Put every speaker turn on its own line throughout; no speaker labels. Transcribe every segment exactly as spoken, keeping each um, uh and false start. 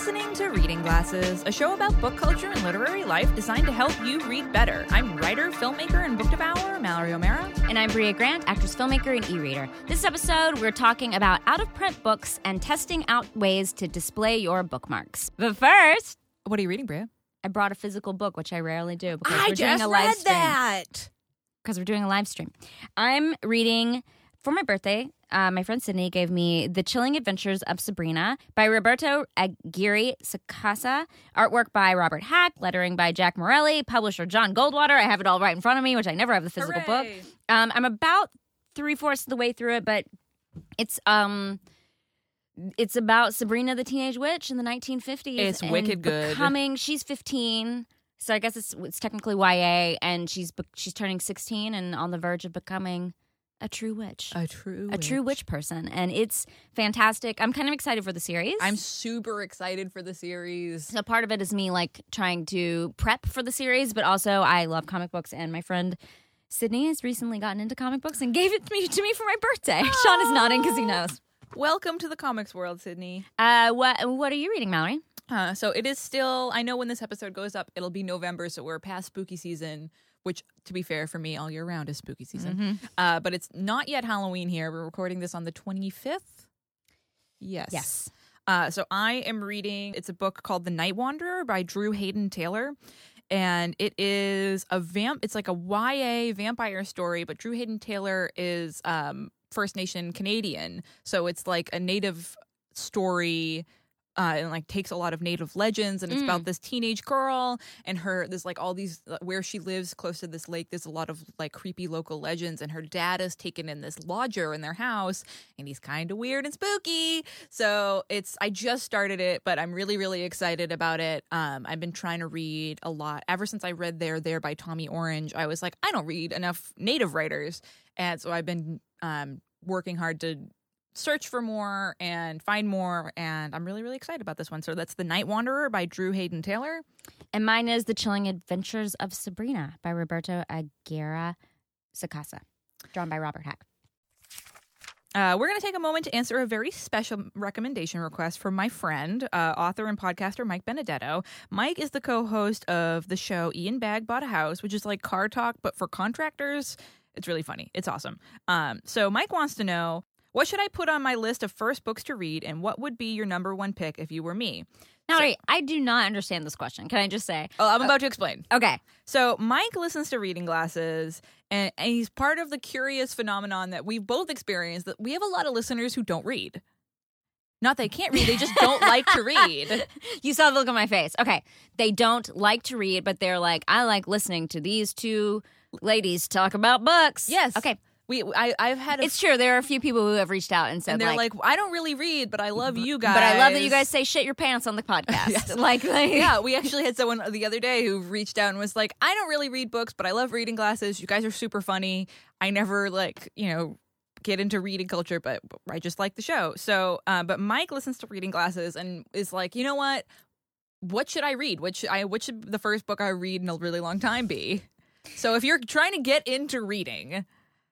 listening to Reading Glasses, a show about book culture and literary life designed to help you read better. I'm writer, filmmaker, and book devourer Mallory O'Mara.
And I'm Bria Grant, actress, filmmaker, and e-reader. This episode, we're talking about out-of-print books and testing out ways to display your bookmarks. But first...
What are you reading, Bria?
I brought a physical book, which I rarely do because
I
we're doing
just
a live
read
stream.
that!
Because we're doing a live stream. I'm reading, for my birthday, uh, my friend Sydney gave me The Chilling Adventures of Sabrina by Roberto Aguirre Sacasa, artwork by Robert Hack, lettering by Jack Morelli, publisher John Goldwater. I have it all right in front of me, which I never have the physical
Hooray.
book. Um, I'm about three-fourths of the way through it, but it's... um. It's about Sabrina the Teenage Witch in the nineteen fifties.
It's
and
wicked good.
Becoming, she's fifteen, so I guess it's it's technically Y A, and she's she's turning sixteen and on the verge of becoming a true witch.
A true
A
witch.
true witch person, and it's fantastic. I'm kind of excited for the series.
I'm super excited for the series.
So part of it is me like trying to prep for the series, but also I love comic books, and my friend Sydney has recently gotten into comic books and gave it to me, to me for my birthday. Oh. Sean is nodding because he knows.
Welcome to the comics world, Sydney.
Uh, what what are you reading, Mallory?
Uh, so it is still, I know when this episode goes up, it'll be November, so we're past spooky season, which, to be fair, for me, all year round is spooky season.
Mm-hmm.
Uh, but it's not yet Halloween here. We're recording this on the twenty-fifth. Yes.
Yes.
Uh, so I am reading, it's a book called The Night Wanderer by Drew Hayden Taylor. And it is a vamp, it's like a Y A vampire story, but Drew Hayden Taylor is um, First Nation Canadian. So it's like a native story uh, and like takes a lot of native legends. And it's
Mm.
about this teenage girl and her, there's like all these, where she lives close to this lake, there's a lot of like creepy local legends. And her dad is taken in this lodger in their house and he's kind of weird and spooky. So it's, I just started it, but I'm really, really excited about it. Um, I've been trying to read a lot. Ever since I read There, There by Tommy Orange, I was like, I don't read enough native writers. And so I've been um, working hard to search for more and find more, and I'm really, really excited about this one. So that's The Night Wanderer by Drew Hayden Taylor.
And mine is The Chilling Adventures of Sabrina by Roberto Aguirre Sacasa, drawn by Robert Hack.
Uh, we're going to take a moment to answer a very special recommendation request from my friend, uh, author and podcaster Mike Benedetto. Mike is the co-host of the show Ian Bagg Bought a House, which is like car talk, but for contractors. It's really funny. It's awesome. Um, so Mike wants to know, what should I put on my list of first books to read, and what would be your number one pick if you were me?
Now,
So-
wait, I do not understand this question. Can I just say?
Oh, I'm about to explain.
Okay.
So Mike listens to Reading Glasses, and, and he's part of the curious phenomenon that we've both experienced, that we have a lot of listeners who don't read. Not they can't read, they just don't like to read.
You saw the look on my face. Okay. They don't like to read, but they're like, I like listening to these two ladies talk about books.
Yes.
Okay.
We, I, I've had a
It's true. There are a few people who have reached out and said,
and they're
like,
like, I don't really read, but I love you guys.
but I love that you guys say shit your pants on the podcast.
Yes.
Like, like,
Yeah, we actually had someone the other day who reached out and was like, I don't really read books, but I love Reading Glasses. You guys are super funny. I never, like, you know, get into reading culture, but I just like the show. So, uh, but Mike listens to Reading Glasses and is like, you know what? What should I read? What should, I, what should the first book I read in a really long time be? So if you're trying to get into reading,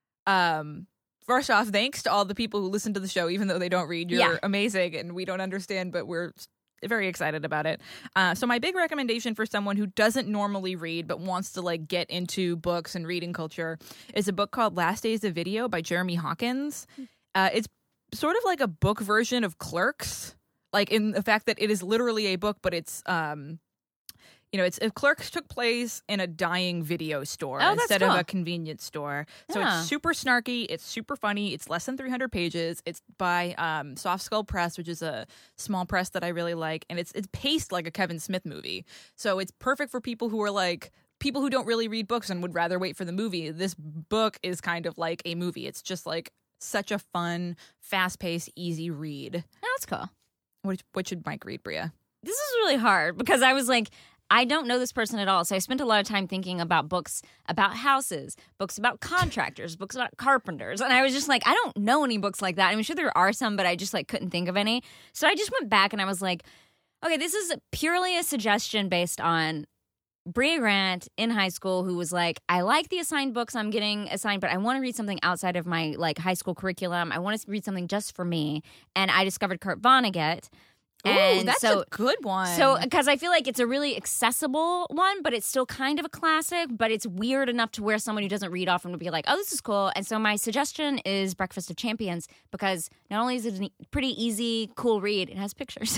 um... first off, thanks to all the people who listen to the show, even though they don't read. You're
Yeah.
amazing, and we don't understand, but we're very excited about it. Uh, so my big recommendation for someone who doesn't normally read but wants to like get into books and reading culture is a book called Last Days of Video by Jeremy Hawkins. Uh, it's sort of like a book version of Clerks, like in the fact that it is literally a book, but it's... Um, You know, it's if Clerks took place in a dying video store
Oh, that's
instead
cool.
of a convenience store. So
Yeah.
it's super snarky. It's super funny. It's less than three hundred pages. It's by um, Soft Skull Press, which is a small press that I really like. And it's it's paced like a Kevin Smith movie. So it's perfect for people who are like, people who don't really read books and would rather wait for the movie. This book is kind of like a movie. It's just like such a fun, fast-paced, easy read.
Oh, that's cool.
What, what should Mike read, Bria?
This is really hard because I was like, I don't know this person at all. So I spent a lot of time thinking about books about houses, books about contractors, books about carpenters. And I was just like, I don't know any books like that. I'm sure there are some, but I just like couldn't think of any. So I just went back and I was like, okay, this is purely a suggestion based on Bria Grant in high school who was like, I like the assigned books I'm getting assigned, but I want to read something outside of my like high school curriculum. I want to read something just for me. And I discovered Kurt Vonnegut. And
Ooh, that's
so,
a good one.
So, because I feel like it's a really accessible one, but it's still kind of a classic, but it's weird enough to where someone who doesn't read often would be like, oh, this is cool. And so my suggestion is Breakfast of Champions, because not only is it a pretty easy, cool read, it has pictures.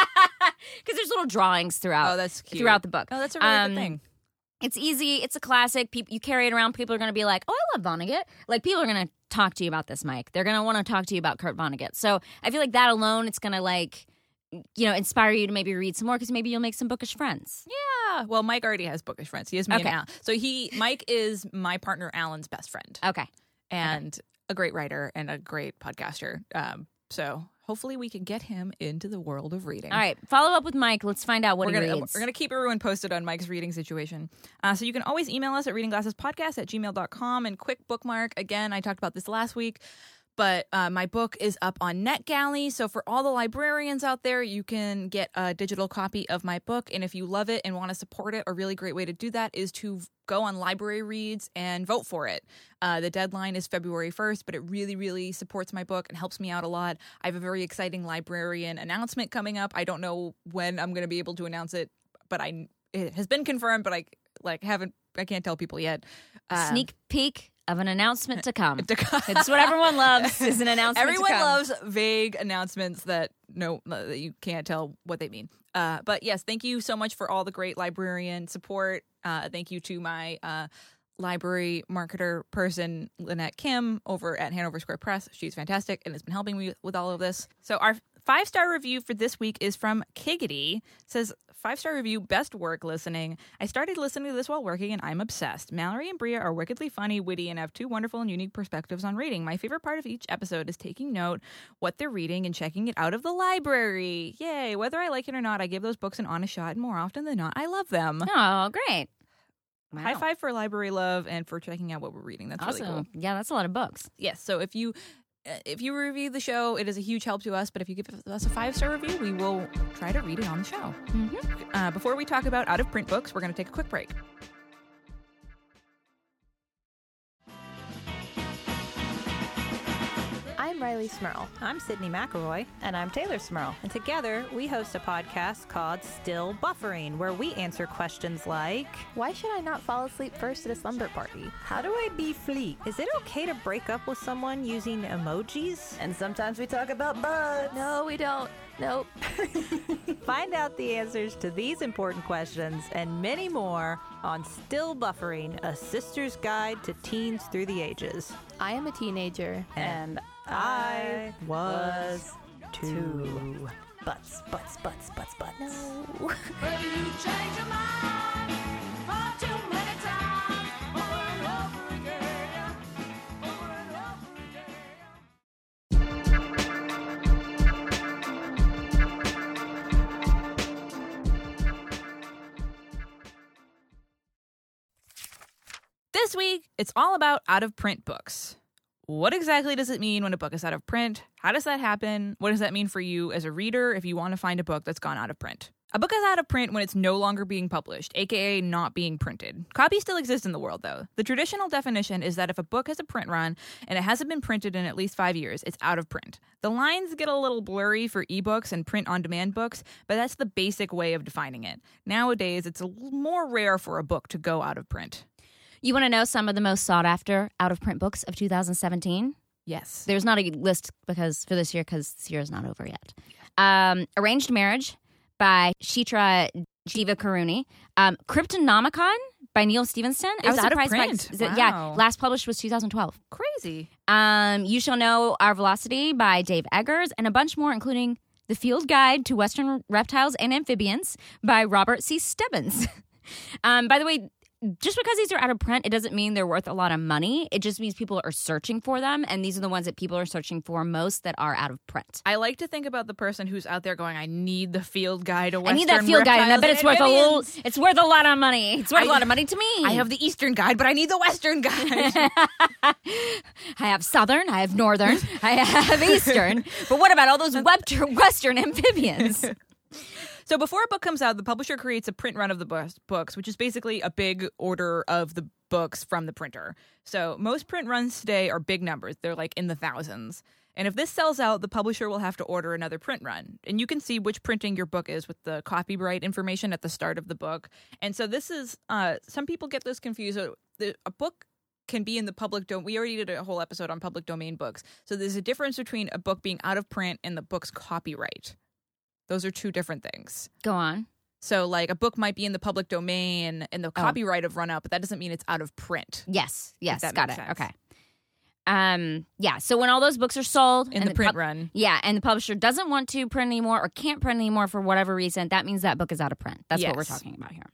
Because there's little drawings throughout,
oh, that's cute.
throughout the book.
Oh, that's a really
Um,
good thing.
It's easy. It's a classic. People, you carry it around. People are going to be like, oh, I love Vonnegut. Like, people are going to talk to you about this, Mike. They're going to want to talk to you about Kurt Vonnegut. So I feel like that alone, it's going to, like, you know, inspire you to maybe read some more, because maybe you'll make some bookish friends.
Yeah. Well, Mike already has bookish friends. He has me
Okay.
and Al. So he, Mike is my partner Alan's best friend.
Okay.
And okay. a great writer and a great podcaster. Um, so hopefully we can get him into the world of reading.
All right. Follow up with Mike. Let's find out what
we're
he
gonna,
reads.
We're going to keep everyone posted on Mike's reading situation. Uh, so you can always email us at readingglassespodcast at gmail dot com. And quick bookmark, again, I talked about this last week, but uh, my book is up on NetGalley. So for all the librarians out there, you can get a digital copy of my book. And if you love it and want to support it, a really great way to do that is to go on Library Reads and vote for it. Uh, the deadline is February first, but it really, really supports my book and helps me out a lot. I have a very exciting librarian announcement coming up. I don't know when I'm going to be able to announce it, but I it has been confirmed, but I like haven't I can't tell people yet. Uh,
Sneak peek of an announcement to come.
to come.
It's what everyone loves, is an announcement
Everyone
to come.
loves vague announcements that no that you can't tell what they mean. Uh, but yes, thank you so much for all the great librarian support. Uh, thank you to my uh, library marketer person, Lynette Kim, over at Hanover Square Press. She's fantastic and has been helping me with all of this. So our five-star review for this week is from Kiggity. It says, five-star review, best work listening. I started listening to this while working, and I'm obsessed. Mallory and Bria are wickedly funny, witty, and have two wonderful and unique perspectives on reading. My favorite part of each episode is taking note what they're reading and checking it out of the library. Yay! Whether I like it or not, I give those books an honest shot, and more often than not, I love them.
Oh, great. Wow.
High five for library love and for checking out what we're reading. That's
awesome.
really cool.
Yeah, that's a lot of books.
Yes, so if you if you review the show, it is a huge help to us. But if you give us a five-star review, we will try to read it on the show.
Mm-hmm.
Uh, before we talk about out-of-print books, we're going to take a quick break.
I'm Riley Smurl.
I'm Sydney McElroy.
And I'm Taylor Smurl.
And together, we host a podcast called Still Buffering, where we answer questions like,
why should I not fall asleep first at a slumber party?
how do I be fleet? Is it okay to break up with someone using emojis?
And sometimes we talk about bugs.
No, we don't. Nope.
Find out the answers to these important questions and many more on Still Buffering, a sister's guide to teens through the ages.
I am a teenager.
And I was too.
Butts, butts, butts, butts, butts.
No.
This week, it's all about out-of-print books. What exactly does it mean when a book is out of print? How does that happen? What does that mean for you as a reader if you want to find a book that's gone out of print? A book is out of print when it's no longer being published, aka not being printed. Copies still exist in the world, though. The traditional definition is that if a book has a print run and it hasn't been printed in at least five years, it's out of print. The lines get a little blurry for ebooks and print-on-demand books, but that's the basic way of defining it. Nowadays, it's a little more rare for a book to go out of print.
You want to know some of the most sought-after out-of-print books of two thousand seventeen?
Yes.
There's not a list because for this year because this year is not over yet. Um, Arranged Marriage by Shitra Jivakaruni. Um, Cryptonomicon by Neil Stevenson. I
It's
was
out of
surprised by-
print.
is it- Yeah,
Wow.
last published was two thousand twelve.
Crazy.
Um, You Shall Know Our Velocity by Dave Eggers, and a bunch more, including The Field Guide to Western Reptiles and Amphibians by Robert C. Stebbins. um, by the way, just because these are out of print, it doesn't mean they're worth a lot of money. It just means people are searching for them, and these are the ones that people are searching for most that are out of print.
I like to think about the person who's out there going, I need the field guide to
I
Western
need that field guide, and I bet it's worth a
little.
little. It's worth a lot of money. It's worth
I-
a lot of money to me.
I have the Eastern guide, but I need the Western guide.
I have Southern, I have Northern, I have Eastern. But what about all those Web- Western amphibians?
So before a book comes out, the publisher creates a print run of the bu- books, which is basically a big order of the books from the printer. So most print runs today are big numbers. They're like in the thousands. And if this sells out, the publisher will have to order another print run. And you can see which printing your book is with the copyright information at the start of the book. And so this is, uh, some people get this confused. So the, a book can be in the public domain. We already did a whole episode on public domain books. So there's a difference between a book being out of print and the book's copyright. Those are two different things.
Go on.
So like a book might be in the public domain and the copyright have run out, but that doesn't mean it's out of print.
Yes. Yes.
that
Got
makes
it.
sense.
Okay. Um. Yeah. So when all those books are sold
In
and
the print
pub-
run.
yeah, and the publisher doesn't want to print anymore or can't print anymore for whatever reason, that means that book is out of print. That's what we're
Yes.
talking about here.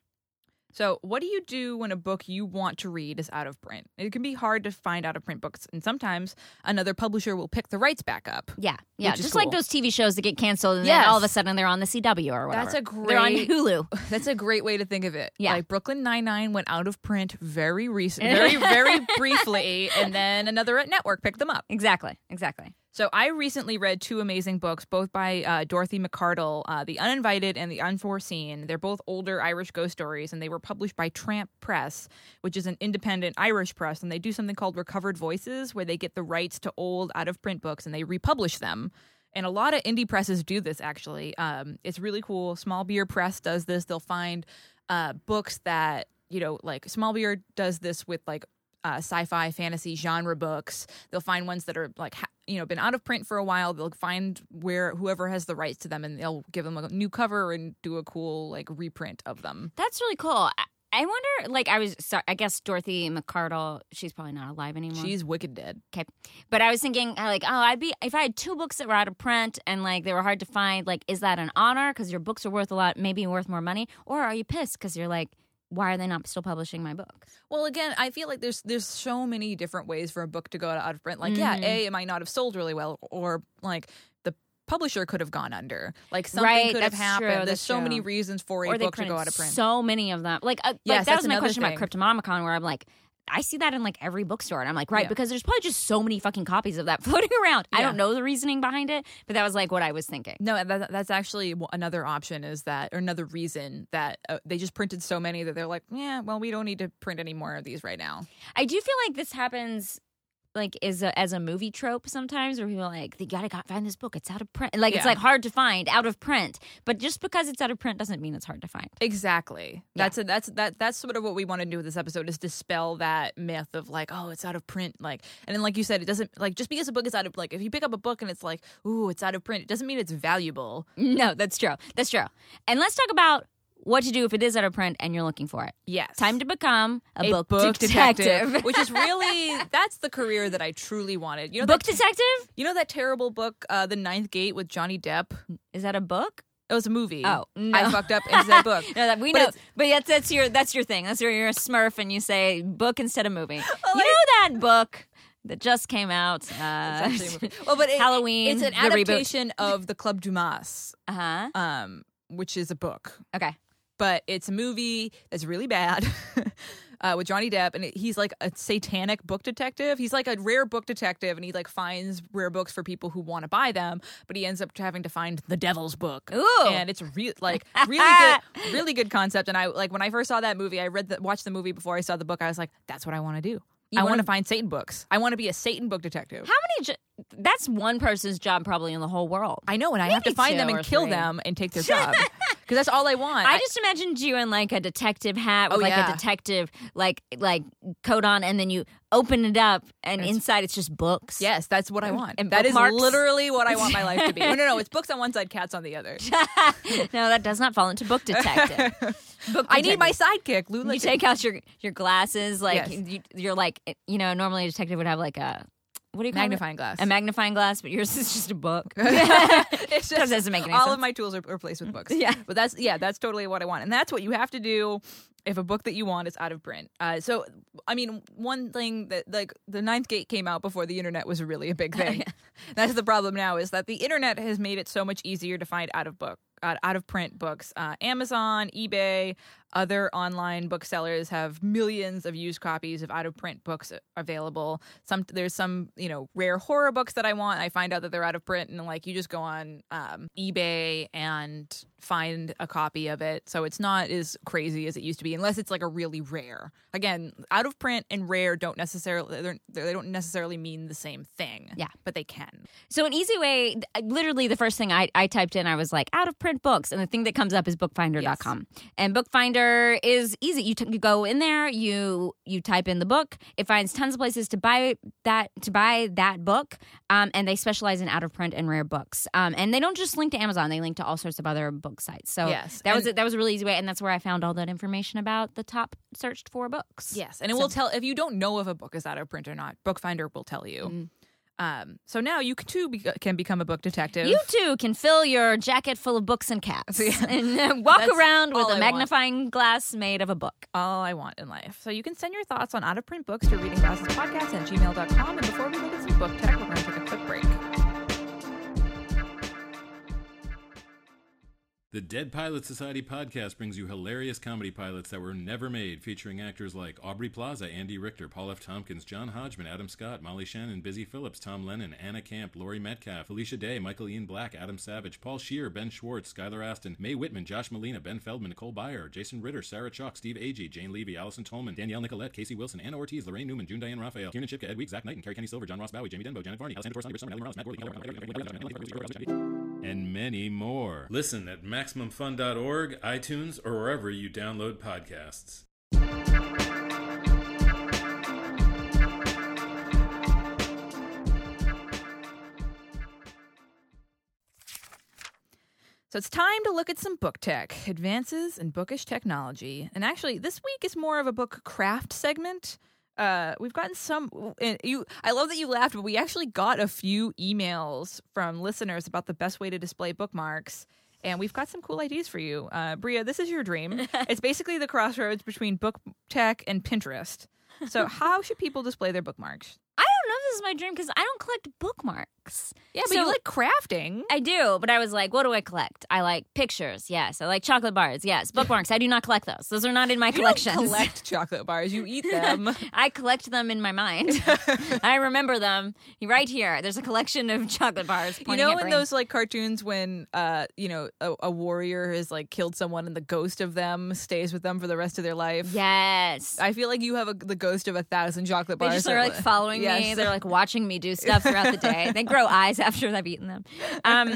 So what do you do when a book you want to read is out of print? It can be hard to find out of print books, and sometimes another publisher will pick the rights back up.
Yeah, yeah,
Which is
just like
cool.
those T V shows that get canceled and
Yes.
then all of a sudden they're on the C W or whatever.
That's a
They're on
great-
Hulu.
That's a great way to think of it.
Yeah.
Like Brooklyn Nine-Nine went out of print very recent, very, very briefly, and then another network picked them up.
Exactly, exactly.
So I recently read two amazing books, both by uh, Dorothy McCardle, uh, The Uninvited and The Unforeseen. They're both older Irish ghost stories, and they were published by Tramp Press, which is an independent Irish press, and they do something called Recovered Voices, where they get the rights to old, out-of-print books, and they republish them. And a lot of indie presses do this, actually. Um, it's really cool. Small Beer Press does this. They'll find uh, books that, you know, like Small Beer does this with, like, Uh, sci-fi, fantasy genre books. They'll find ones that are like, ha- you know, been out of print for a while. They'll find where whoever has the rights to them, and they'll give them a new cover and do a cool like reprint of them.
That's really cool. I, I wonder, like, I was, sorry, I guess Dorothy McCardle, she's probably not alive anymore.
She's wicked dead.
Okay. But I was thinking, uh, like, oh, I'd be, if I had two books that were out of print and, like, they were hard to find, like, is that an honor because your books are worth a lot, maybe worth more money? Or are you pissed because you're like, why are they not still publishing my book?
Well, again, I feel like there's there's so many different ways for a book to go out of print. Like, yeah,
Mhm.
A, it might not have sold really well, or like the publisher could have gone under. Like something
Right,
could have
that's
happened.
true,
There's
that's
so
true.
many reasons for a
Or they
book to go
printed
out of print.
so many of them. Like, uh,
Yes,
like that
that's
was my
another
question
thing.
about Cryptonomicon, where I'm like, I see that in like every bookstore, and I'm like, right,
Yeah.
because there's probably just so many fucking copies of that floating around. I
Yeah.
don't know the reasoning behind it, but that was like what I was thinking.
No, that, that's actually w- another option is that, or another reason that uh, they just printed so many that they're like, yeah, well, we don't need to print any more of these right now.
I do feel like this happens like is a, as a movie trope sometimes, where people are like, they gotta got, find this book, it's out of print. Like it's
Yeah.
like hard to find out of print, but just because it's out of print doesn't mean it's hard to find.
Exactly. That's a, that's that that's sort of what we want to do with this episode is dispel that myth of like, oh, it's out of print. Like, and then like you said, it doesn't like just because a book is out of like if you pick up a book and it's like, ooh, it's out of print, it doesn't mean it's valuable.
No, that's true. That's true. And let's talk about what to do if it is out of print and you're looking for it.
Yes.
Time to become a,
a
book, detective.
which is really that's the career that I truly wanted. You know,
Book
that,
detective?
you know that terrible book, uh, The Ninth Gate with Johnny Depp.
Is that a book?
It was a movie.
Oh, no.
I fucked up and said book.
No, that we
But
know.
it's-
But that's that's your that's your thing. That's where you're a Smurf and you say book instead of movie.
Well,
you know that book that just came out. Uh,
It's actually a movie. Well, but it,
Halloween.
It's an
the reboot.
adaptation of The Club Dumas,
Uh huh.
um, which is a book.
Okay.
But it's a movie that's really bad uh, with Johnny Depp, and it, he's like a satanic book detective. He's like a rare book detective, and he like finds rare books for people who want to buy them. But he ends up having to find the devil's book,
Ooh.
and it's real like really good, really good concept. And I like when I first saw that movie, I read the watched the movie before I saw the book. I was like, that's what I want to do.
You
I want
wanna-
to find Satan books. I want to be a Satan book detective.
How many? Jo- that's one person's job probably in the whole world.
I know, and I have to
Maybe
find them
two
and
or
kill
three.
them and take their job because that's all I want.
I just imagined you in like a detective hat with
Oh,
like
yeah.
a detective like like coat on, and then you open it up, and
It's-
inside it's just books.
Yes, that's what I want.
And
That is
bookmarks.
literally what I want my life to be. No, no, no. It's books on one side, cats on the other.
No, that does not fall into book detective. Book
I need my
detective.
sidekick, Lula.
You take out your your glasses, like
Yes.
you, you're like you know. Normally, a detective would have like a what do you call
magnifying glass.
it? A magnifying glass, but yours is just a book.
It's
That doesn't make any
all
sense.
of my tools are replaced with books.
Yeah.
but that's yeah, that's totally what I want, and that's what you have to do if a book that you want is out of print. Uh, so, I mean, one thing that like the Ninth Gate came out before the internet was really a big thing. That's the problem now is that the internet has made it so much easier to find out of book. Uh, out of print books, uh, Amazon, eBay, other online booksellers have millions of used copies of out of print books available. Some there's some you know rare horror books that I want. I find out that they're out of print, and like you just go on um, eBay and find a copy of it. So it's not as crazy as it used to be, unless it's like a really rare. Again, out of print and rare don't necessarily they're, they don't necessarily mean the same thing.
Yeah,
but they can.
So an easy way, literally the first thing I, I typed in, I was like, out of print books. And the thing that comes up is bookfinder dot com. Yes. And Bookfinder is easy. You, t- you go in there, you you type in the book. It finds tons of places to buy that to buy that book. Um, and they specialize in out of print and rare books. Um, and they don't just link to Amazon. They link to all sorts of other book sites. So
yes.
that
and
was a, that was a really easy way. And that's where I found all that information about the top searched for books.
Yes. And it
so.
will tell, if you don't know if a book is out of print or not, Bookfinder will tell you. Mm. Um, so now you too be- can become a book detective.
You too can fill your jacket full of books and cats yeah. and uh, walk
That's
around with a
I
magnifying
want.
glass made of a book.
All I want in life. So you can send your thoughts on out of print books to reading glasses podcast at gmail dot com. And before we look at some book tech, we're going to take a quick break.
The Dead Pilot Society podcast brings you hilarious comedy pilots that were never made, featuring actors like Aubrey Plaza, Andy Richter, Paul F. Tompkins, John Hodgman, Adam Scott, Molly Shannon, Busy Phillips, Tom Lennon, Anna Camp, Laurie Metcalf, Felicia Day, Michael Ian Black, Adam Savage, Paul Scheer, Ben Schwartz, Skylar Aston, Mae Whitman, Josh Molina, Ben Feldman, Nicole Byer, Jason Ritter, Sarah Chalk, Steve Agee, Jane Levy, Allison Tolman, Danielle Nicolette, Casey Wilson, Anna Ortiz, Lorraine Newman, June Diane Raphael, Kieran Chipka, Ed Week, Zach Knight, and Carrie Kenny Silver, John Ross Bowie, Jamie Denbo, Janet Varney, Alessandra Torres, Summer, Summer, Matt Morley, and many more. Listen at Maximum Fun dot org, iTunes, or wherever you download podcasts.
So it's time to look at some book tech, advances in bookish technology. And actually, this week is more of a book craft segment. Uh, we've gotten some. And you, I love that you laughed, but we actually got a few emails from listeners about the best way to display bookmarks. And we've got some cool ideas for you. Uh, Bria, this is your dream. It's basically the crossroads between book tech and Pinterest. So how should people display their bookmarks?
I don't know if this is my dream because I don't collect bookmarks.
Yeah, but
so,
you like crafting.
I do, but I was like, what do I collect? I like pictures, yes. I like chocolate bars, yes. Bookmarks, I do not collect those. Those are not in my
you
collections.
Don't collect chocolate bars. You eat them.
I collect them in my mind. I remember them right here. There's a collection of chocolate bars.
You know, in
brain.
those like cartoons when, uh, you know, a, a warrior has like killed someone and the ghost of them stays with them for the rest of their life.
Yes.
I feel like you have a, the ghost of a thousand chocolate bars.
They just are like following yes. me. They're like watching me do stuff throughout the day. They grow eyes after I've eaten them. Um,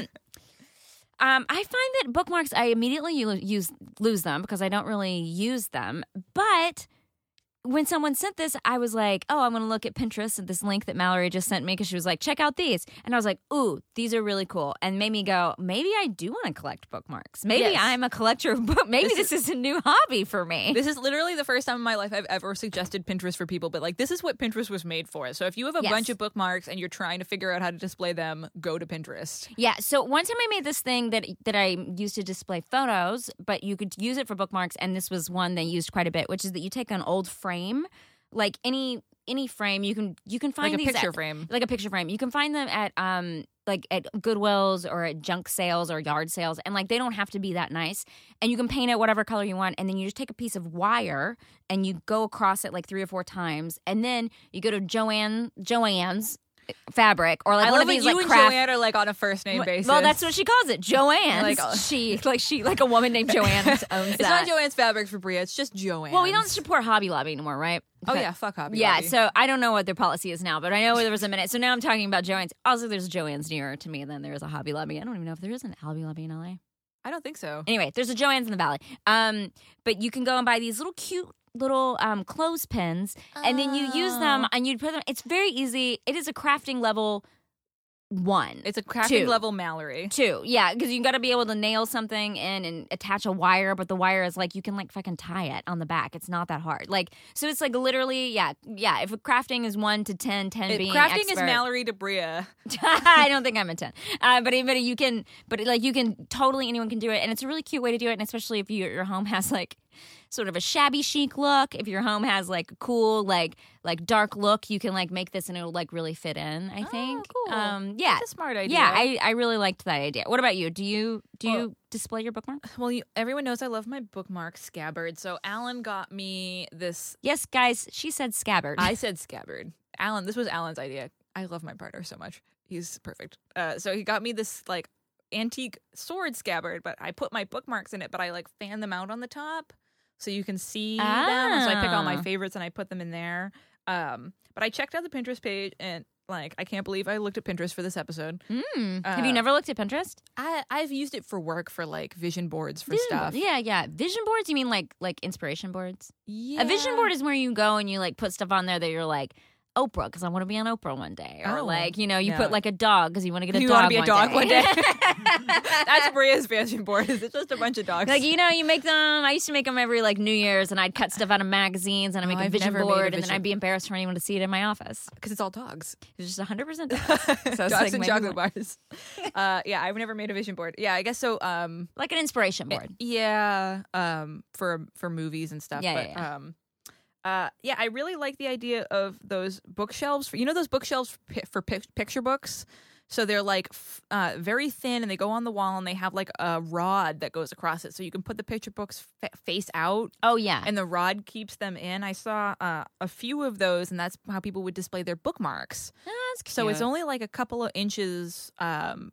um, I find that bookmarks, I immediately use lose them because I don't really use them. But when someone sent this, I was like, oh, I'm going to look at Pinterest at this link that Mallory just sent me because she was like, check out these. And I was like, ooh, these are really cool. And made me go, maybe I do want to collect bookmarks. Maybe yes. I'm a collector of books. Maybe this, this is, is a new hobby for me.
This is literally the first time in my life I've ever suggested Pinterest for people. But like, this is what Pinterest was made for. So if you have a yes. bunch of bookmarks and you're trying to figure out how to display them, go to Pinterest.
Yeah. So one time I made this thing that, that I used to display photos, but you could use it for bookmarks. And this was one they used quite a bit, which is that you take an old frame, like any any frame, you can you can find
like a
these
picture
at,
frame,
like a picture frame. You can find them at um like at Goodwills or at junk sales or yard sales, and like they don't have to be that nice. And you can paint it whatever color you want, and then you just take a piece of wire and you go across it like three or four times, and then you go to Joanne Joanne's fabric or like
I
one
love
of these
you
like
and
craft.
Joanne are like on a first name basis.
Well, that's what she calls it, Joanne.
Like, uh,
she like she like a woman named Joanne owns
it's
that.
It's not Joanne's Fabrics for Bria. It's just Joanne.
Well, we don't support Hobby Lobby anymore, right?
Oh yeah, fuck Hobby
yeah,
Lobby.
So I don't know what their policy is now, but I know there was a minute. So now I'm talking about Joann's. Also, there's Joann's nearer to me than there is a Hobby Lobby. I don't even know if there is an Hobby Lobby in L A.
I don't think so.
Anyway, there's a Joann's in the Valley. Um, but you can go and buy these little cute little um, clothespins, and then you use them and you put them. It's very easy. It is a crafting level one.
It's a crafting
two.
level Mallory.
Two, yeah, because you got to be able to nail something in and attach a wire, but the wire is like you can like fucking tie it on the back. It's not that hard. Like so, it's like literally, yeah, yeah. If crafting is one to ten, ten
it,
being
crafting
expert,
is Mallory to Bria.
I don't think I'm a ten, uh, but but you can, but like you can totally anyone can do it, and it's a really cute way to do it, and especially if you, your home has like sort of a shabby chic look. If your home has like a cool, like like dark look, you can like make this and it'll like really fit in, I think.
Oh, cool.
Um, yeah.
That's a smart idea.
Yeah, I, I really liked that idea. What about you? Do you do you
Well-
display your bookmarks?
Well, you, everyone knows I love my bookmark scabbard. So Alan got me this.
Yes, guys, she said scabbard.
I said scabbard. Alan, this was Alan's idea. I love my partner so much. He's perfect. Uh, so he got me this like antique sword scabbard, but I put my bookmarks in it, but I like fan them out on the top so you can see them. So I pick all my
Ah.
favorites and I put them in there. Um, but I checked out the Pinterest page and like I can't believe I looked at Pinterest for this episode.
Mm. Have you
Uh,
never looked at Pinterest?
I I've used it for work for like vision boards for
Vision
stuff.
board- Yeah, yeah. Vision boards? You mean like like inspiration boards?
Yeah.
A vision board is where you go and you like put stuff on there that you're like Oprah because I want to be on Oprah one day, or
Oh,
like you know you
yeah.
put like a dog because you want to get a
You
dog.
wanna be a
one
dog
day.
one day. That's Bria's vision board. It's just a bunch of dogs.
Like, you know, you make them. I used to make them every like New Year's, and I'd cut stuff out of magazines, and I'd
Oh,
make a
I've
vision
never made a
board, and then
vision-
I'd be embarrassed for anyone to see it in my office.
because it's all dogs.
It's just one hundred percent dogs. So it's
dogs
like
and
maybe
chocolate
one-
bars. Uh, yeah, I've never made a vision board. Yeah, I guess so. Um,
like an inspiration board.
yeah, um, for for movies and stuff.
Yeah,
but,
yeah,
Um, uh, yeah, I really like the idea of those bookshelves. For, you know those bookshelves for, pi- for pic- picture books. So they're like f- uh, very thin, and they go on the wall, and they have like a rod that goes across it, so you can put the picture books fa- face out.
Oh yeah,
And the rod keeps them in. I saw uh, a few of those, and that's how people would display their bookmarks.
Oh, that's
So it's
cute.
only like a couple of inches um,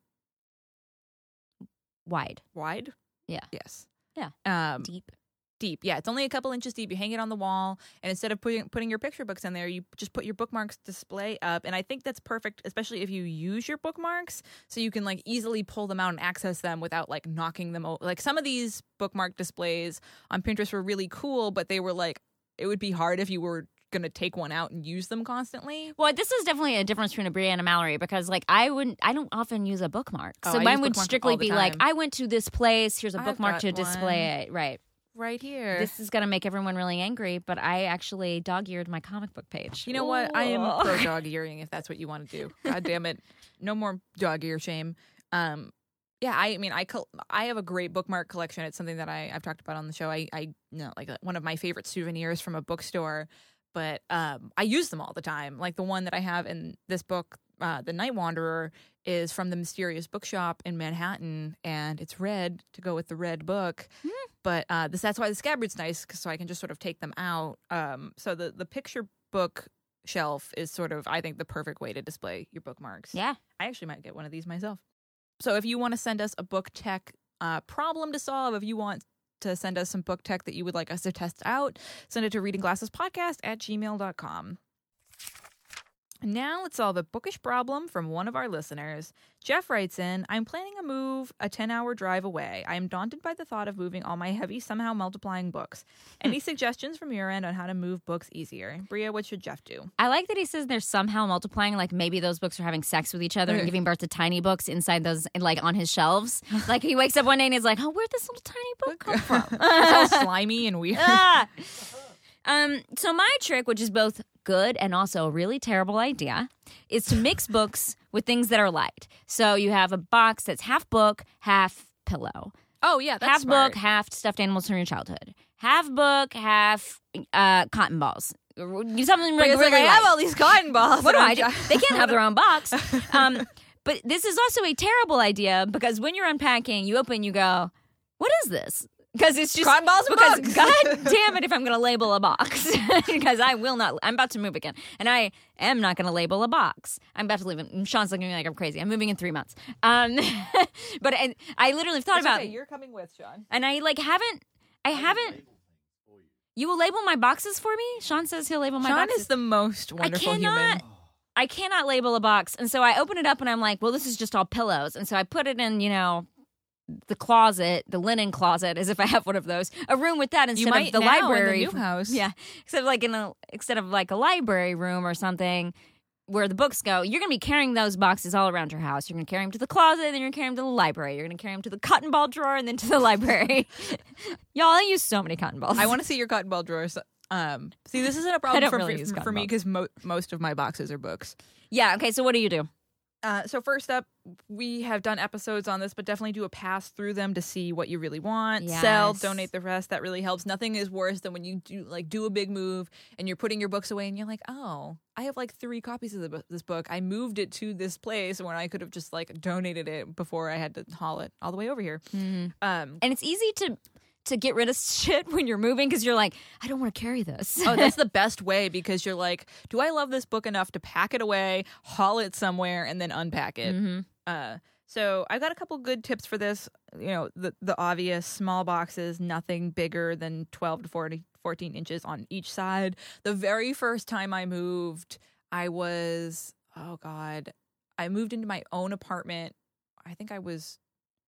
wide,
wide.
Yeah.
Yes.
Yeah.
Um,
deep.
deep. Yeah, it's only a couple inches deep. You hang it on the wall, and instead of putting putting your picture books in there, you just put your bookmarks display up. And I think that's perfect, especially if you use your bookmarks, so you can like easily pull them out and access them without like knocking them over. Like some of these bookmark displays on Pinterest were really cool, but they were like it would be hard if you were gonna take one out and use them constantly.
Well, this is definitely a difference between a Bria and a Mallory because, like, I wouldn't, I don't often use a bookmark,
Oh,
so
I
mine
use
would
bookmarks
strictly
all the
be like,
time.
I went to this place. Here's a
I've
bookmark
got
to display it. Right.
Right here.
This is gonna make everyone really angry, but I actually dog-eared my comic book page.
You know what? I am
Ooh.
pro dog earring if that's what you want to do. God damn it. No more dog ear shame. Um, yeah, I mean, I col- I have a great bookmark collection. It's something that I, I've talked about on the show. I, I you know, like uh, one of my favorite souvenirs from a bookstore, but um, I use them all the time. Like the one that I have in this book, uh, The Night Wanderer, is from the Mysterious Bookshop in Manhattan, and it's red to go with the red book.
Hmm.
But uh, this that's why the scabbard's nice, 'cause so I can just sort of take them out. Um, so the the picture book shelf is sort of, I think, the perfect way to display your bookmarks.
Yeah.
I actually might get one of these myself. So if you want to send us a book tech uh, problem to solve, if you want to send us some book tech that you would like us to test out, send it to readingglassespodcast at gmail dot com. Now let's solve a bookish problem from one of our listeners. Jeff writes in, I'm planning a move a ten-hour drive away. I am daunted by the thought of moving all my heavy, somehow multiplying books. Any suggestions from your end on how to move books easier? Bria, what should Jeff do?
I like that he says they're somehow multiplying. Like maybe those books are having sex with each other and giving birth to tiny books inside those, like on his shelves. Like he wakes up one day and he's like, "Oh, where'd this little tiny book come from?"
It's all slimy and weird.
Ah. Um, so my trick, which is both good and also a really terrible idea, is to mix books with things that are light. So you have a box that's half book, half pillow.
Oh, yeah, that's
half
smart.
book, half stuffed animals from your childhood. Half book, half uh, cotton balls. Something like,
Bria's
really
like, I
light.
have all these cotton balls.
What do
and
I
I'm
do?
ju-
They can't have their own box. Um, but this is also a terrible idea because when you're unpacking, you open, you go, "What is this?" Because it's just
Cotton balls and
because
books.
God damn it, if I'm going to label a box, because I will not. I'm about to move again, and I am not going to label a box. I'm about to leave it. Sean's looking at me like I'm crazy. I'm moving in three months. Um, but I, I literally thought
It's
about,
okay, you're coming with, Sean.
and I like haven't. I haven't. You will label my boxes for me? Sean says he'll label my
Sean
boxes.
is the most wonderful
I cannot,
human.
I cannot label a box. And so I open it up and I'm like, well, this is just all pillows. And so I put it in, you know, the closet, the linen closet, as if I have one of those. A room with that instead
You might
of the
now in the
library.
new house.
Yeah. Instead of like in a instead of like a library room or something where the books go, you're going to be carrying those boxes all around your house. You're going to carry them to the closet, then you're going to carry them to the library. You're going to carry them to the cotton ball drawer and then to the library. Y'all, I use so many cotton balls.
I want to see your cotton ball drawers. Um, see, this isn't a problem
don't
for,
really
for,
use
for
cotton
me
balls.
because mo- most of my boxes are books.
Yeah, okay, so what do you do?
Uh, so first up, we have done episodes on this, but definitely do a pass through them to see what you really want. Sell,
Yes.
donate the rest. That really helps. Nothing is worse than when you do like do a big move and you're putting your books away and you're like, oh, I have like three copies of the, bu- this book. I moved it to this place when I could have just like donated it before I had to haul it all the way over here.
Mm-hmm.
Um,
And it's easy to to get rid of shit when you're moving because you're like, I don't want to carry this.
oh, that's the best way because you're like, do I love this book enough to pack it away, haul it somewhere, and then unpack it?
Mm-hmm.
Uh, so I've got a couple good tips for this. You know, the the obvious small boxes, nothing bigger than twelve to forty, fourteen inches on each side. The very first time I moved, I was, oh God, I moved into my own apartment. I think I was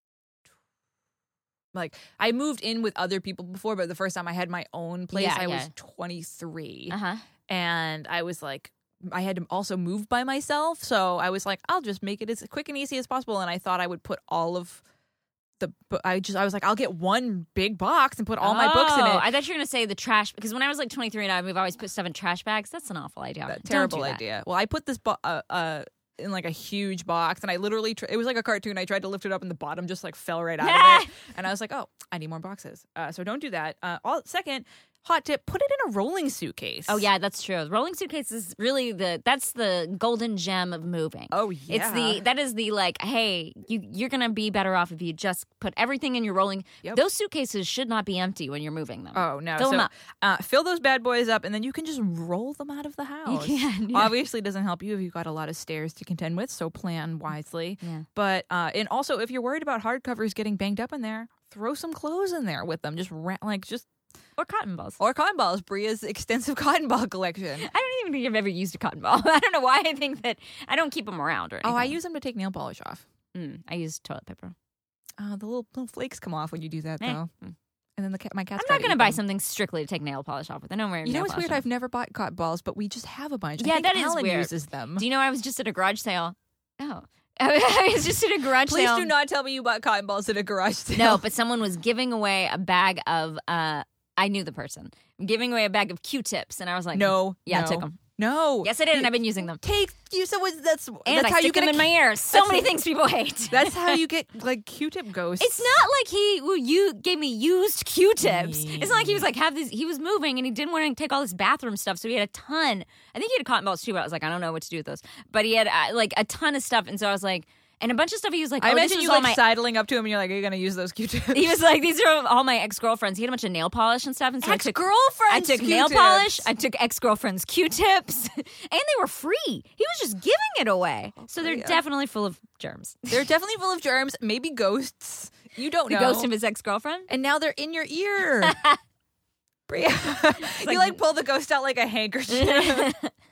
like, I moved in with other people before, but the first time I had my own place,
Yeah,
I
yeah.
was twenty-three.
Uh huh.
And I was like, I had to also move by myself. So I was like, I'll just make it as quick and easy as possible. And I thought I would put all of the, bu- I just, I was like, I'll get one big box and put all my books in
Oh,
it.
I thought you were gonna say the trash because when I was like twenty-three and I moved, I always put stuff in trash bags. That's an awful idea.
That
Don't
terrible
do that.
idea. Well, I put this bo- uh, uh, in like a huge box and I literally, tr- it was like a cartoon. I tried to lift it up and the bottom just like fell right out of it. And I was like, oh, I need more boxes. Uh, so don't do that. Uh, all, second, hot tip, put it in a rolling suitcase.
Oh yeah, that's true. Rolling suitcase is really the that's the golden gem of moving.
Oh, yeah.
It's the that is the like, hey, you you're gonna be better off if you just put everything in your rolling.
Yep.
Those suitcases should not be empty when you're moving them.
Oh, no.
Fill
so,
them up.
Uh, fill those bad boys up, and then you can just roll them out of the house.
can, yeah.
Obviously, it doesn't help you if you've got a lot of stairs to contend with, so plan wisely.
Yeah.
But, uh, and also, if you're worried about hardcovers getting banged up in there, throw some clothes in there with them. Just, ra- like, just,
Or cotton balls.
or cotton balls. Bria's extensive cotton ball collection.
I don't even think I've ever used a cotton ball. I don't know why I think that I don't keep them around or anything.
Oh, I use them to take nail polish off.
Mm, I use toilet paper.
Uh, the little, little flakes come off when you do that,
Eh.
though.
Mm.
And then the cat, my cat's
I'm not
going to
buy something strictly to take nail polish off with. I don't wear
You know
nail
what's
polish
weird?
on.
I've never bought cotton balls, but we just have a bunch. I
Yeah,
think
that is
Alan
weird.
uses them.
Do you know I was just at a garage sale? Oh. I was just at a garage
Please
sale.
do not tell me you bought cotton balls at a garage sale.
No, but someone was giving away a bag of, uh, I knew the person, giving away a bag of Q-tips. And I was like,
no.
Yeah,
no.
I took them.
No.
Yes, I did, and I've been using them.
Take you. So what's- that's
And
that's
I
how
stick
you get
them
a,
in my ears. So
that's-
many things people hate.
That's how you get like Q-tip ghosts.
It's not like he well, you gave me used Q-tips. It's not like he was like have these. He was moving and he didn't want to take all this bathroom stuff, so he had a ton. I think he had cotton balls too. But I was like, I don't know what to do with those. But he had uh, like a ton of stuff, and so I was like, and a bunch of stuff. He was like,
I
oh, this
imagine
was
you
all
like
my.
sidling up to him and you're like, are you gonna use those Q-tips?
He was like, these are all my ex-girlfriends. He had a bunch of nail polish and stuff, and so I took.
Ex-girlfriends
I took nail polish. I took ex-girlfriends' Q-tips, and they were free. He was just giving it away. So they're
yeah.
definitely full of germs.
They're definitely full of germs, maybe ghosts. You don't
The
know.
ghost of his ex-girlfriend.
and now they're in your ear. Bria, you
like-
like pull the ghost out like a handkerchief.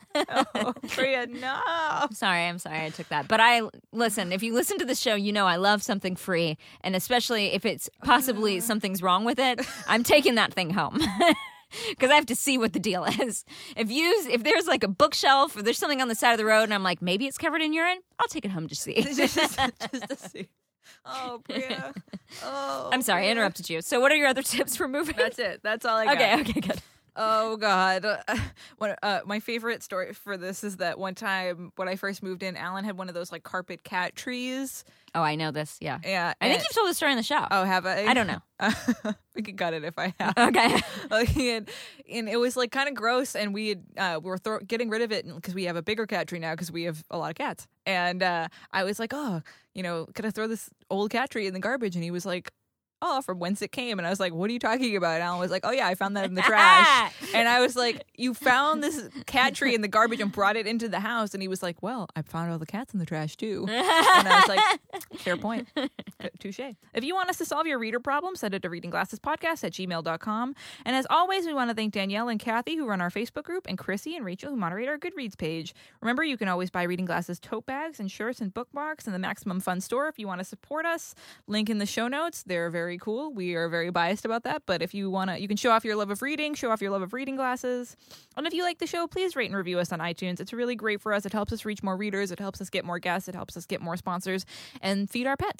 Oh, Bria, no.
I'm sorry, I'm sorry I took that. But I listen, if you listen to the show, you know I love something free, and especially if it's possibly something's wrong with it, I'm taking that thing home. Because I have to see what the deal is. If you, if there's like a bookshelf or there's something on the side of the road and I'm like, maybe it's covered in urine, I'll take it home to see.
just, just to see. Oh, Bria. Oh,
I'm sorry, I
Bria.
interrupted you. So what are your other tips for moving?
That's it. That's all I got.
okay, okay, good.
Oh God! Uh, one, uh, my favorite story for this is that one time when I first moved in, Alan had one of those like carpet cat trees.
Oh, I know this. Yeah,
Yeah,
I think
and-
you've told the story in the show.
Oh, have I?
I don't know.
we could cut it if I have.
Okay.
Okay, and, and it was like kind of gross, and we had, uh, we were throw- getting rid of it because we have a bigger cat tree now because we have a lot of cats. And uh, I was like, oh, you know, could I throw this old cat tree in the garbage? And he was like, oh, from whence it came. And I was like, what are you talking about? And Alan was like, oh yeah, I found that in the trash. And I was like, you found this cat tree in the garbage and brought it into the house. And he was like, well, I found all the cats in the trash too. And I was like, fair point. Touche. If you want us to solve your reader problem, send it to readingglassespodcast at gmail dot com. And as always, we want to thank Danielle and Kathy, who run our Facebook group, and Chrissy and Rachel, who moderate our Goodreads page. Remember, you can always buy Reading Glasses tote bags and shirts and bookmarks in the Maximum Fun store if you want to support us. Link in the show notes. They're very cool. We are very biased about that, but if you want to, you can show off your love of reading, show off your love of reading glasses. And if you like the show, please rate and review us on iTunes. It's really great for us. It helps us reach more readers. It helps us get more guests. It helps us get more sponsors and feed our pets.
And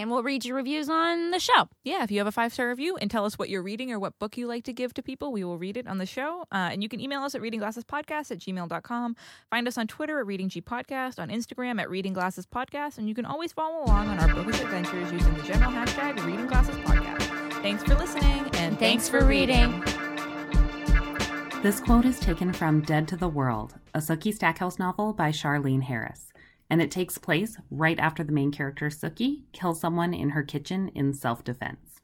and we'll read your reviews on the show.
Yeah, if you have a five-star review and tell us what you're reading or what book you like to give to people, we will read it on the show. Uh, and you can email us at readingglassespodcast at gmail dot com. Find us on Twitter at readinggpodcast, on Instagram at readingglassespodcast, and you can always follow along on our bookish adventures using the general hashtag readingglassespodcast. Thanks for listening, and
Thanks for reading.
This quote is taken from Dead to the World, a Sookie Stackhouse novel by Charlene Harris, and it takes place right after the main character, Sookie, kills someone in her kitchen in self-defense.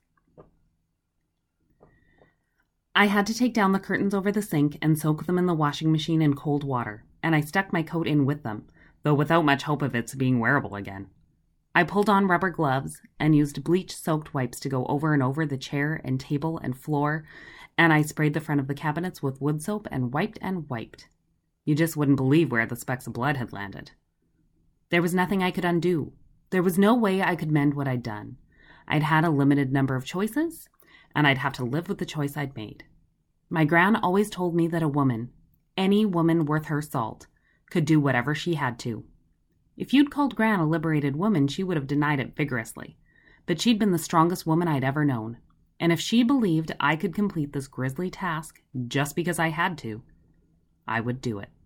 I had to take down the curtains over the sink and soak them in the washing machine in cold water, and I stuck my coat in with them, though without much hope of its being wearable again. I pulled on rubber gloves and used bleach-soaked wipes to go over and over the chair and table and floor, and I sprayed the front of the cabinets with wood soap and wiped and wiped. You just wouldn't believe where the specks of blood had landed. There was nothing I could undo. There was no way I could mend what I'd done. I'd had a limited number of choices, and I'd have to live with the choice I'd made. My gran always told me that a woman, any woman worth her salt, could do whatever she had to. If you'd called Gran a liberated woman, she would have denied it vigorously. But she'd been the strongest woman I'd ever known. And if she believed I could complete this grisly task just because I had to, I would do it.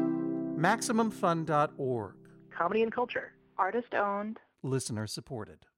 Maximum Fun dot org.
Comedy and culture. Artist owned.
Listener supported.